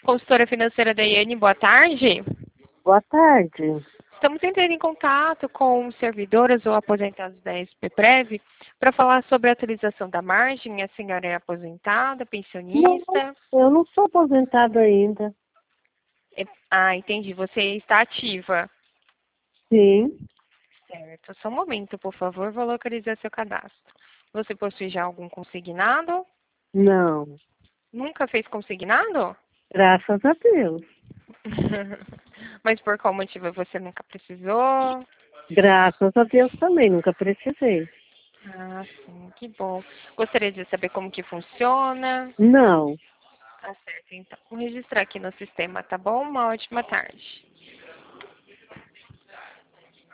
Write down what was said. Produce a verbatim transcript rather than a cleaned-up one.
Consultora financeira Daiane, boa tarde. Boa tarde. Estamos entrando em contato com servidoras ou aposentados da S P Prev para falar sobre a atualização da margem. A senhora é aposentada, Não, pensionista? eu não sou aposentada ainda. É- Ah, entendi. Você está ativa. Sim, Certo. Só um momento, por favor. Vou localizar seu cadastro. Você possui já algum consignado? não. Nunca fez consignado? Graças a Deus. Mas por qual motivo você nunca precisou? Graças a Deus também, nunca precisei. Ah, sim, que bom. Gostaria de saber como que funciona. Não. Tá certo, então. Vou registrar aqui no sistema, tá bom? Uma ótima tarde.